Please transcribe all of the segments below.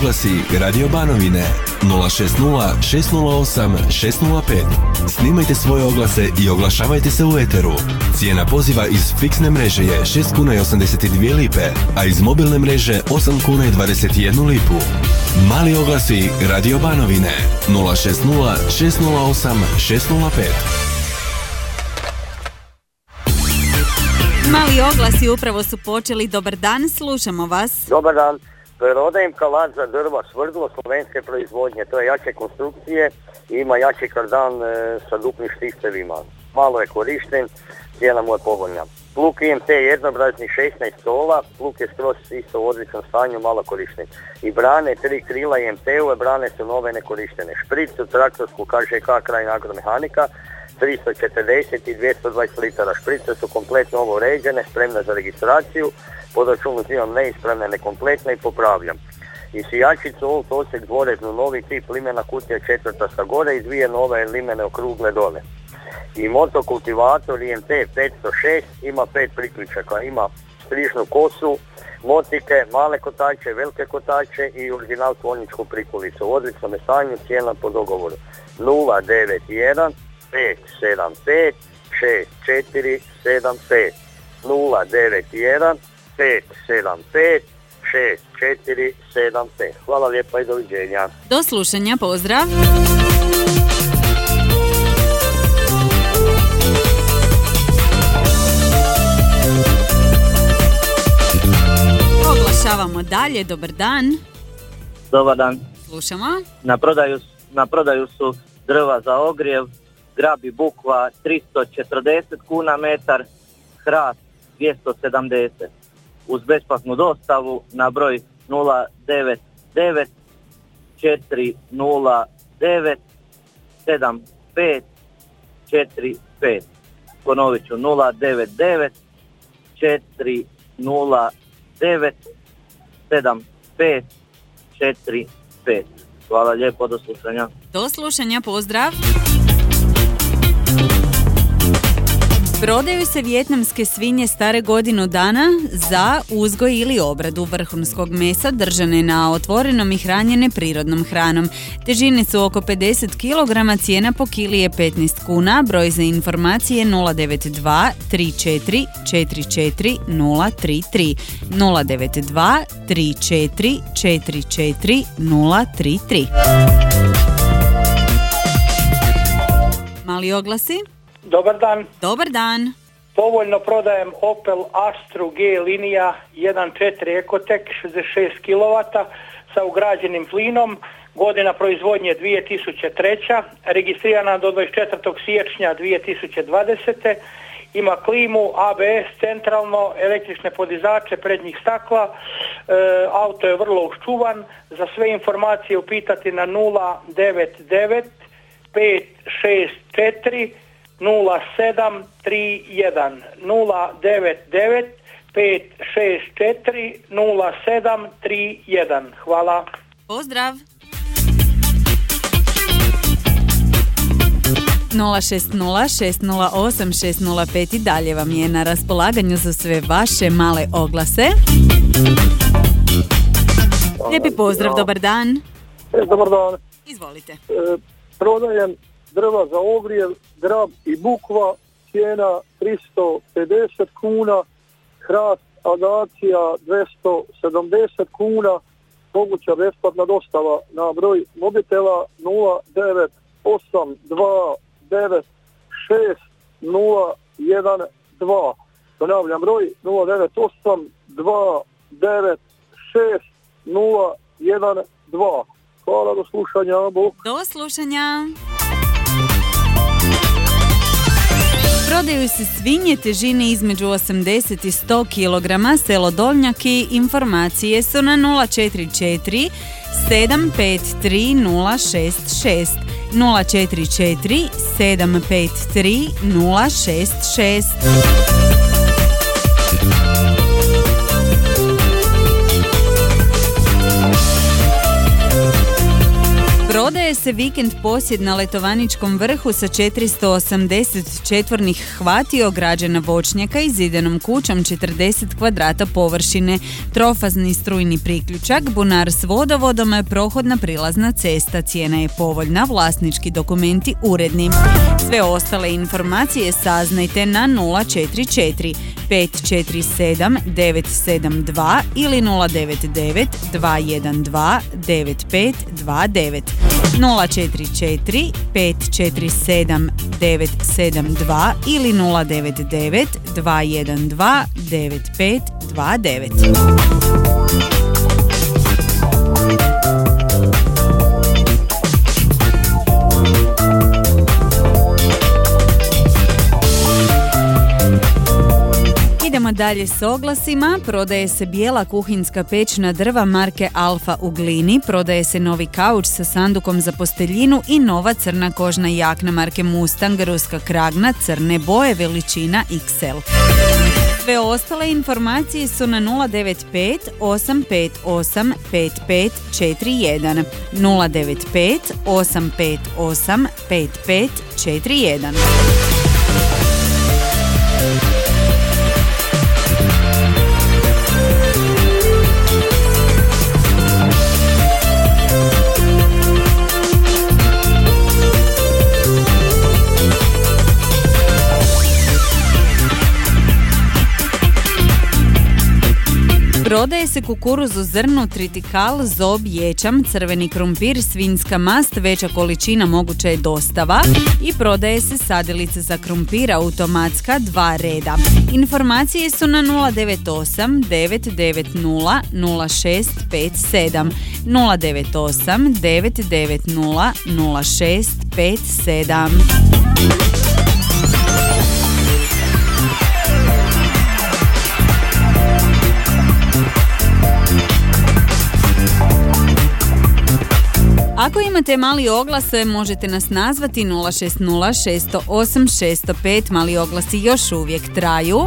oglasi Radio Banovine 060 608 605. Snimajte svoje oglase i oglašavajte se u eteru. Cijena poziva iz fiksne mreže je 6 kuna i 82 lipe, a iz mobilne mreže 8 kuna i 21 lipu. Mali oglasi Radio Banovine 060 608 605. Mali oglasi upravo su počeli. Dobar dan, slušamo vas. Dobar dan. Prodajem kalat za drva svrdlo slovenske proizvodnje. To je jače konstrukcije i ima jači kardan sa duplim štihtevima. Malo je korišten, cijena mu je povoljna. Pluk IMT jednobrazni 16 stola, pluk je skroz isto u odličnom stanju, malo korišten. I brane, 3 krila IMT-ove, brane su nove nekorištene. Špricu traktorsku KŽK Krajina agromehanika, 340 i 220 litara. Šprice su kompletno ovo uređene, spremne za registraciju. Po računu uzimam neispravne, nekompletne i popravljam. I sijačicu Old Osijek dvoreznu, novi tip limena kutija 4 sa gore i 2 nove limene okrugle dole. I motokultivator IMT 506 ima 5 priključaka, ima strižnu kosu, motike, male kotače, velike kotače i original tvorničku prikulicu. U odličnom stanju, cijena po dogovoru 091 575 6475 091 575 6475. Hvala lijepa i doviđenja. Do slušanja, pozdrav. Oglašavamo dalje, dobar dan. Dobar dan. Slušamo. Na prodaju su drva za ogrjev, grab i bukva 340 kuna metar, hrast 270. Uz besplatnu dostavu na broj 099 409 7545. Ponovit ću 099 409 7545. Hvala lijepo, do slušanja. Do slušanja, pozdrav. Prodaju se vijetnamske svinje stare godinu dana za uzgoj ili obradu vrhunskog mesa držane na otvorenom i hranjene prirodnom hranom. Težine su oko 50 kg, cijena po kili je 15 kuna, broj za informacije 092 34 44 033 092 34 44 033. Mali oglasi. Dobar dan. Dobar dan. Povoljno prodajem Opel Astru G linija 1.4 Ecotec 66 kW sa ugrađenim plinom, godina proizvodnje 2003, registrirana do 24. siječnja 2020. Ima klimu, ABS centralno, električne podizače prednjih stakla, auto je vrlo uščuvan. Za sve informacije upitati na 099 564 0731 099 564 0731. Hvala. Pozdrav. 060-608-605 i dalje vam je na raspolaganju za sve vaše male oglase. Lijepi pozdrav, dobar dan. Dobar dan. Izvolite. Prodajem drva za ogrjev, grab i bukva, cijena 350 kuna, hrast agacija 270 kuna, moguća besplatna dostava na broj mobitela 0982960012. Ponavljam broj 0982960012. Hvala, do slušanja. Bog. Do slušanja. Prodaju se svinje težine između 80 i 100 kg, selo Dolnjaki. Informacije su na 044 753 066 044 753 066. Prodaje se se vikend posjed na Letovaničkom vrhu sa 480 četvornih hvatio, građena voćnjaka i zidenom kućom 40 kvadrata površine, trofazni strujni priključak, bunar s vodovodom, prohodna prilazna cesta, cijena je povoljna, vlasnički dokumenti uredni. Sve ostale informacije saznajte na 044 547 972 ili 099 212 9529. 044 547 972 ili 099 212 9529. Idemo dalje s oglasima. Prodaje se bijela kuhinjska pećna drva marke Alfa u Glini, prodaje se novi kauč sa sandukom za posteljinu i nova crna kožna jakna marke Mustang, ruska kragna, crne boje, veličina XL. Sve ostale informacije su na 095 858 5541 095 858 5541. Prodaje se kukuruz u zrnu, tritikal, zob, ječam, crveni krumpir, svinjska mast, veća količina, moguća je dostava i prodaje se sadilice za krumpir automatska 2 reda. Informacije su na 098 990 0657 098 990 0657. Ako imate mali oglas, možete nas nazvati 060 608 605, mali oglasi još uvijek traju.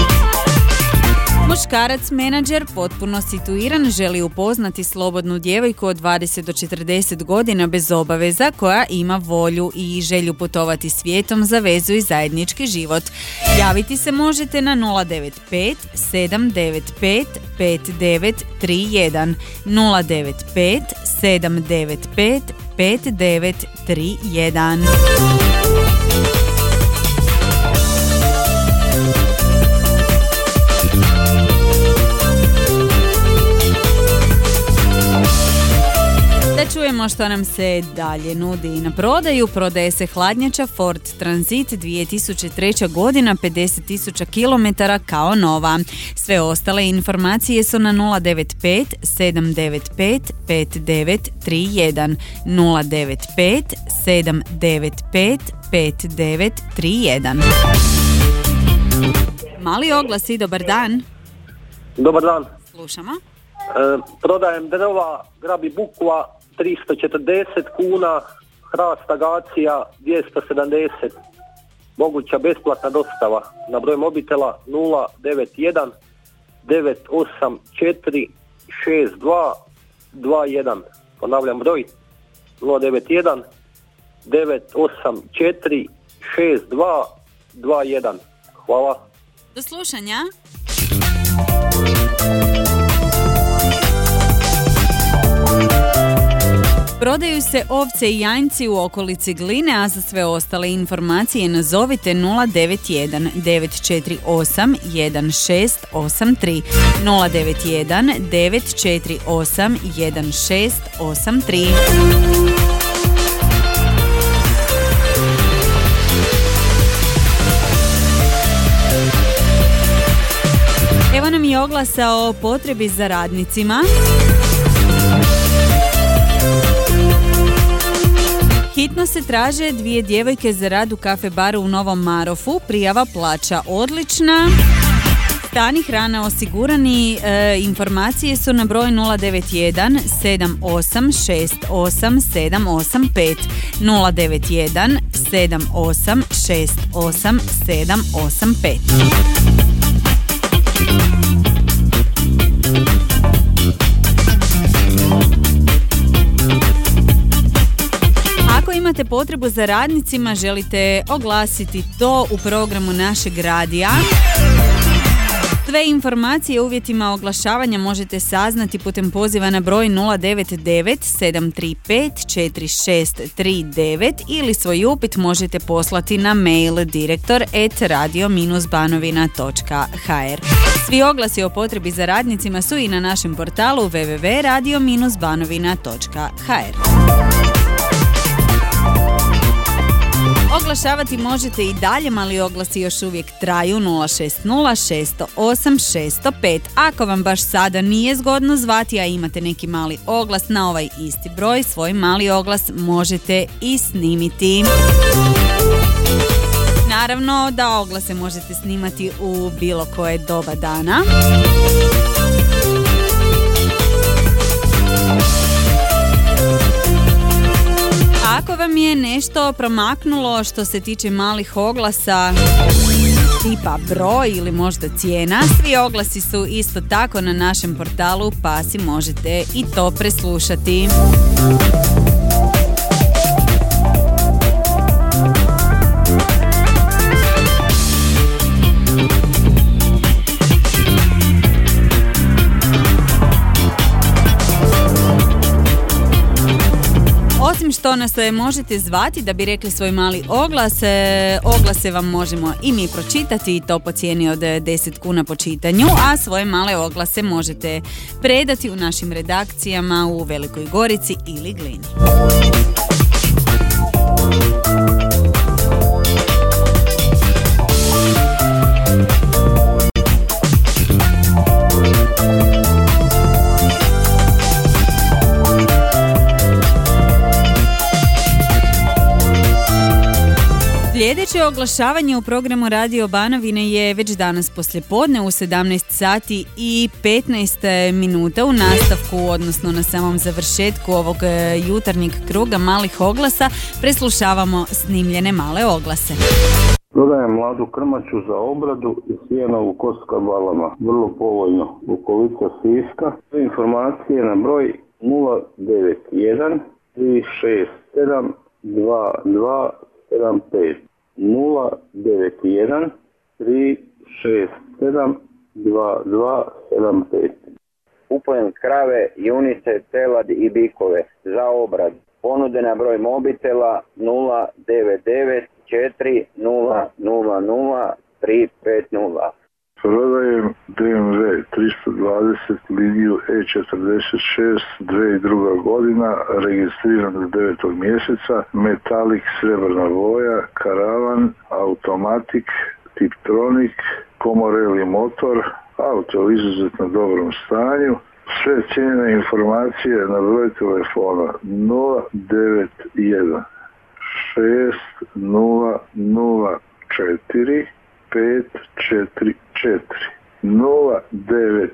Muškarac menadžer, potpuno situiran, želi upoznati slobodnu djevojku od 20 do 40 godina bez obaveza, koja ima volju i želju putovati svijetom za vezu i zajednički život. Javiti se možete na 095 795 5931 095 795 5931. Da čujemo što nam se dalje nudi na prodaju. Prodaje se hladnjača Ford Transit 2003. godina, 50.000 km kao nova. Sve ostale informacije su na 095 795 5931 095 795 5931. Mali oglasi, dobar dan. Dobar dan. Slušamo. Prodajem drva, grabi bukva 340 kuna, hrast agacija 270, moguća besplatna dostava na broj mobitela 091 984 6221. Ponavljam broj 091 984 6221. Hvala. Do slušanja. Prodaju se ovce i janjci u okolici Gline, a za sve ostale informacije nazovite 091 948 1683 091 948 1683. Evo nam je oglasa o potrebi za radnicima. Hitno se traže 2 djevojke za rad u kafe baru u Novom Marofu. Prijava plaća odlična. Stan i hrana osigurani. Informacije su na broj 091 7868 785 091 7868 785. imate potrebu za radnicima, želite oglasiti to u programu našeg radija. Sve informacije o uvjetima oglašavanja možete saznati putem poziva na broj 099 735 4639 ili svoj upit možete poslati na mail direktor@radio-banovina.hr. Svi oglasi o potrebi za radnicima su i na našem portalu www.radio-banovina.hr. Oglašavati možete i dalje, mali oglasi još uvijek traju 060 608 605. Ako vam baš sada nije zgodno zvati, a imate neki mali oglas na ovaj isti broj, svoj mali oglas možete i snimiti. Naravno da oglase možete snimati u bilo koje doba dana. Ako vam je nešto promaknulo što se tiče malih oglasa, tipa broj ili možda cijena, svi oglasi su isto tako na našem portalu, pa si možete i to preslušati. Osim što nas možete zvati da bi rekli svoj mali oglas, oglase vam možemo i mi pročitati i to po cijeni od 10 kuna po čitanju, a svoje male oglase možete predati u našim redakcijama u Velikoj Gorici ili Glini. Sljedeće oglašavanje u programu Radio Banovine je već danas poslijepodne u 17 sati i 15 minuta u nastavku, odnosno na samom završetku ovog jutarnjeg kruga malih oglasa, preslušavamo snimljene male oglase. Prodajem mladu krmaču za obradu i sjeno u Koska-Balama, vrlo povoljno, okolica Siska. Sve informacije na broj 091 367 2275. 091 367 2275. Kupujem krave, junice, telad i bikove za obradu. Ponude na broj mobitela 099 4000 350. Prodajem DMV 320 liniju E46, 2002. godina, registriran do 9. mjeseca, metalik srebrna boja, karavan, automatik, tiptronik, komoreli motor, auto u izuzetno dobrom stanju. Sve cijene informacije na broj telefona 091 6004 544 091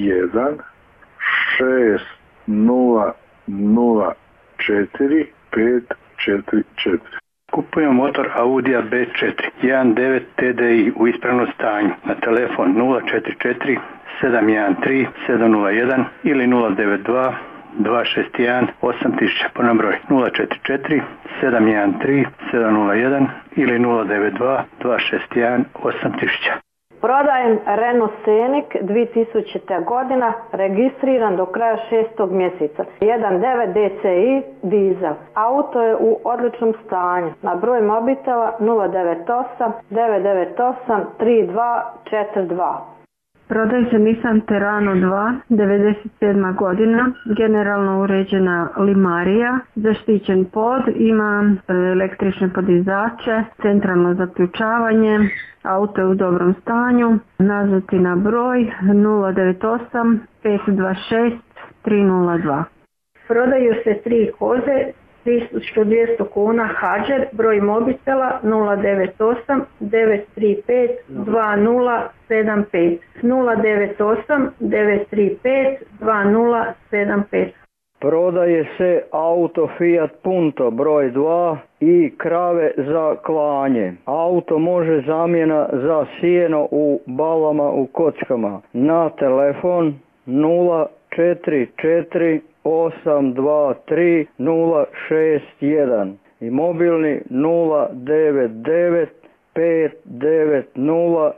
6004 544. Kupujem motor Audija B4 1.9 TDI u ispravnom stanju na telefon 044 713 701 ili 092 261 8000 po broj 044 713 701 ili 092 261 8000. Prodajem Renault Scenic 2000. godina, registriran do kraja 6. mjeseca. 1.9 DCI dizel. Auto je u odličnom stanju. Na broj mobitela 098 998 3242. Prodaje se Nissan Terrano 2, 97. godina, generalno uređena limarija, zaštićen pod, ima električne podizače, centralno zaključavanje, auto je u dobrom stanju, nazvati na broj 098 526 302. Prodaju se 3 koze, 1200 kuna Hadžer, broj mobitela 098 935 2075 098 935 2075. Prodaje se auto Fiat Punto broj 2 i krave za klanje. Auto može zamjena za sjeno u balama u kockama. Na telefon 044 823 061 i mobilni 099 590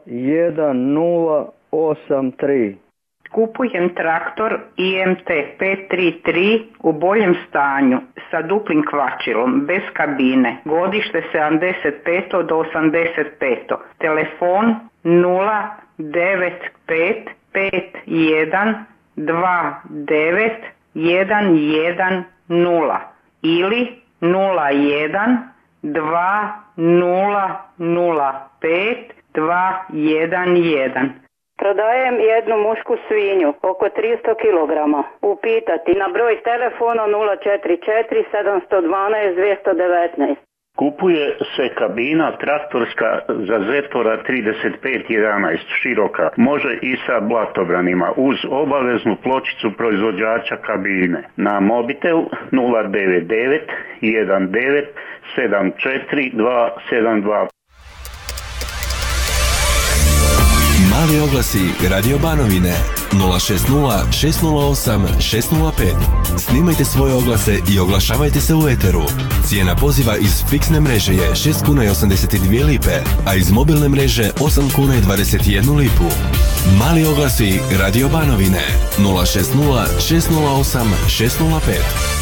1083. Kupujem traktor IMT 533 u boljem stanju sa duplim kvačilom, bez kabine, godište 75. do 85. Telefon 095 51 29 110 ili 01 2005 211. Prodajem jednu mušku svinju, oko 300 kg. Upitati na broj telefona 044 712 219. Kupuje se kabina traktorska za Zetora 3511 široka. Može i sa blatobranima uz obaveznu pločicu proizvođača kabine. Na mobitel 099 19 74 272. Mali oglasi Radio Banovine 060 608 605. Snimajte svoje oglase i oglašavajte se u eteru. Cijena poziva iz fiksne mreže je 6 kuna i 82 lipe, a iz mobilne mreže 8 kuna i 21 lipu. Mali oglasi Radio Banovine 060 608 605.